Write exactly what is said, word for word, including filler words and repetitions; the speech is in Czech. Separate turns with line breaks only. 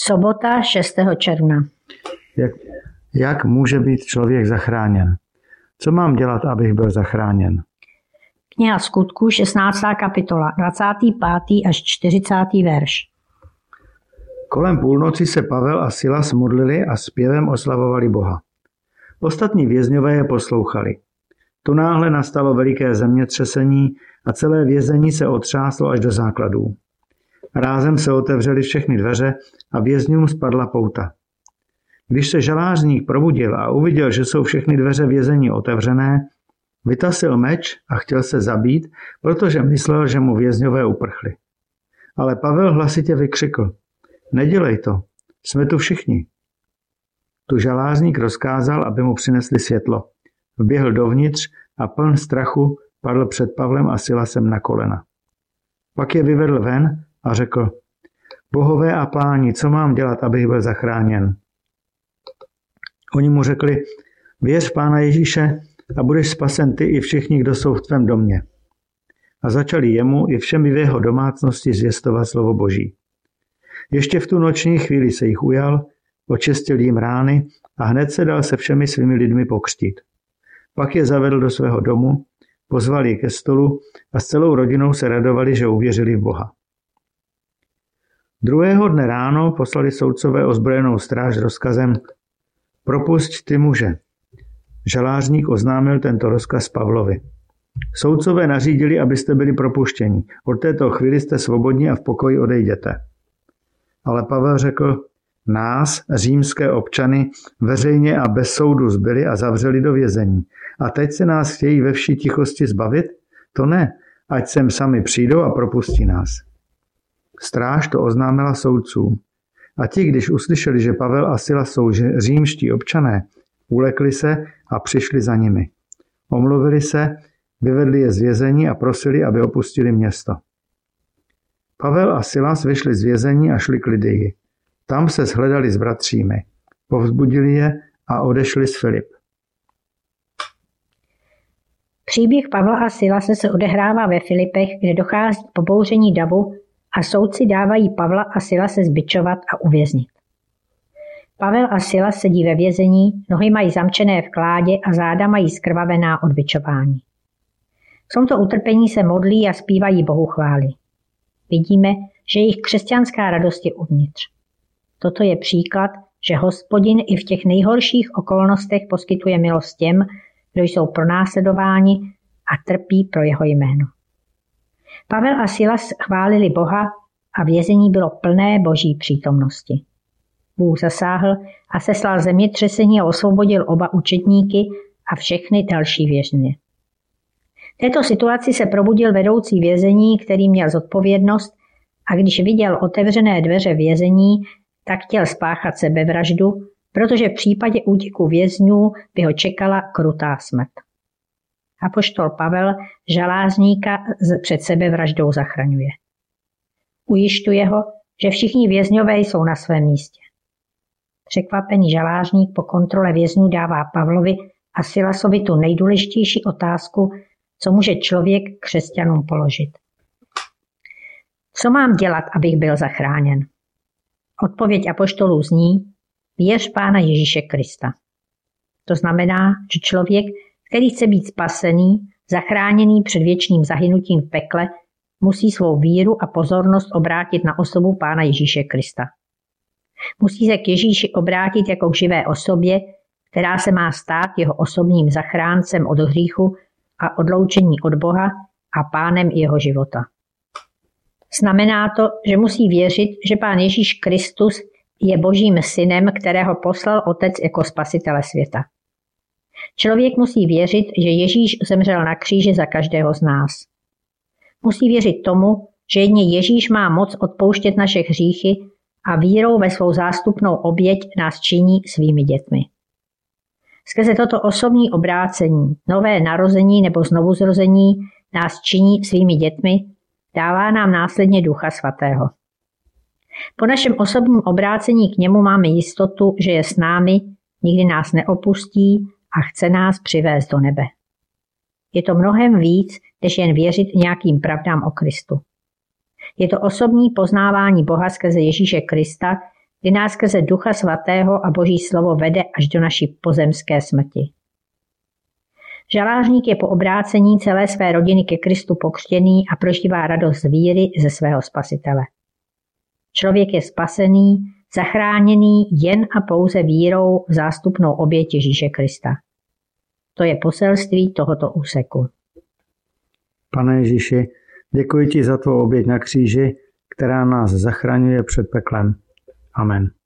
Sobota šestého června.
Jak, jak může být člověk zachráněn? Co mám dělat, abych byl zachráněn?
Kniha Skutků, šestnáctá kapitola, dvacátý pátý až čtyřicátý verš.
Kolem půlnoci se Pavel a Silas modlili a zpěvem oslavovali Boha. Ostatní vězňové je poslouchali. Tu náhle nastalo veliké zemětřesení a celé vězení se otřáslo až do základů. Rázem se otevřely všechny dveře a vězňům spadla pouta. Když se žalářník probudil a uviděl, že jsou všechny dveře vězení otevřené, vytasil meč a chtěl se zabít, protože myslel, že mu vězňové uprchli. Ale Pavel hlasitě vykřikl: Nedělej to, jsme tu všichni. Tu žalářník rozkázal, aby mu přinesli světlo. Vběhl dovnitř a pln strachu padl před Pavlem a Silasem na kolena. Pak je vyvedl ven a řekl: Bohové a páni, co mám dělat, abych byl zachráněn? Oni mu řekli: Věř v Pána Ježíše a budeš spasen ty i všichni, kdo jsou v tvém domě. A začali jemu i všem v jeho domácnosti zvěstovat slovo Boží. Ještě v tu noční chvíli se jich ujal, očistil jim rány a hned se dal se všemi svými lidmi pokřtít. Pak je zavedl do svého domu, pozval je ke stolu a s celou rodinou se radovali, že uvěřili v Boha. Druhého dne ráno poslali soudcové ozbrojenou stráž s rozkazem: Propusť ty muže. Žalářník oznámil tento rozkaz Pavlovi. Soudcové nařídili, abyste byli propuštěni. Od této chvíli jste svobodní a v pokoji odejděte. Ale Pavel řekl: Nás, římské občany, veřejně a bez soudu zbyli a zavřeli do vězení. A teď se nás chtějí ve vší tichosti zbavit? To ne, ať sem sami přijdou a propustí nás. Stráž to oznámila soudcům. A ti, když uslyšeli, že Pavel a Silas jsou římští občané, ulekli se a přišli za nimi. Omluvili se, vyvedli je z vězení a prosili, aby opustili město. Pavel a Silas vyšli z vězení a šli k Lidii. Tam se shledali s bratřími. Povzbudili je a odešli z Filip.
Příběh Pavla a Silase se odehrává ve Filipech, kde dochází k pobouření davu a soudci dávají Pavla a Silase zbičovat a uvěznit. Pavel a Silas sedí ve vězení, nohy mají zamčené v kládě a záda mají skrvavená od bičování. V tomto utrpení se modlí a zpívají Bohu chvály. Vidíme, že jejich křesťanská radost je uvnitř. Toto je příklad, že Hospodin i v těch nejhorších okolnostech poskytuje milost těm, kdo jsou pronásledováni a trpí pro jeho jméno. Pavel a Silas chválili Boha a vězení bylo plné Boží přítomnosti. Bůh zasáhl a seslal zemětřesení a osvobodil oba učedníky a všechny další vězně. V této situaci se probudil vedoucí vězení, který měl zodpovědnost, a když viděl otevřené dveře vězení, tak chtěl spáchat sebevraždu, protože v případě útěku vězňů by ho čekala krutá smrt. Apoštol Pavel žalářníka před sebevraždou zachraňuje. Ujišťuje ho, že všichni vězňové jsou na svém místě. Překvapený žalářník po kontrole vězňů dává Pavlovi a Silasovi tu nejdůležitější otázku, co může člověk křesťanům položit. Co mám dělat, abych byl zachráněn? Odpověď apoštolů zní: Věř Pána Ježíše Krista. To znamená, že člověk, který chce být spasený, zachráněný před věčným zahynutím v pekle, musí svou víru a pozornost obrátit na osobu Pána Ježíše Krista. Musí se k Ježíši obrátit jako k živé osobě, která se má stát jeho osobním zachráncem od hříchu a odloučení od Boha a pánem jeho života. Znamená to, že musí věřit, že Pán Ježíš Kristus je Božím synem, kterého poslal Otec jako spasitele světa. Člověk musí věřit, že Ježíš zemřel na kříži za každého z nás. Musí věřit tomu, že jedně Ježíš má moc odpouštět naše hříchy a vírou ve svou zástupnou oběť nás činí svými dětmi. Skrze toto osobní obrácení, nové narození nebo znovuzrození nás činí svými dětmi, dává nám následně Ducha Svatého. Po našem osobním obrácení k němu máme jistotu, že je s námi, nikdy nás neopustí a chce nás přivést do nebe. Je to mnohem víc, než jen věřit nějakým pravdám o Kristu. Je to osobní poznávání Boha skrze Ježíše Krista, kdy nás skrze Ducha Svatého a Boží slovo vede až do naší pozemské smrti. Žalářník je po obrácení celé své rodiny ke Kristu pokřtěný a prožívá radost z víry ze svého Spasitele. Člověk je spasený, zachráněný jen a pouze vírou v zástupnou oběť Ježíše Krista. To je poselství tohoto úseku.
Pane Ježíši, děkuji ti za tvou oběť na kříži, která nás zachraňuje před peklem. Amen.